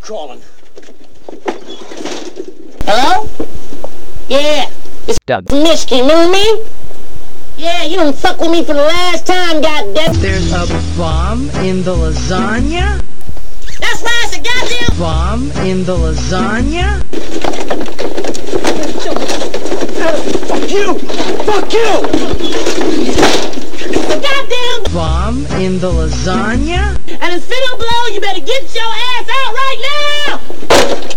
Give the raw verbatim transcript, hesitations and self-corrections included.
calling? Hello? Yeah. It's Doug. Mishkin, remember me? Yeah, you don't fuck with me for the last time, goddamn. There's a bomb in the lasagna? That's why it's a goddamn Bomb in the lasagna? Fuck you! Fuck you! The goddamn Bomb in the lasagna? and it's finna blow, you better get your ass out right now!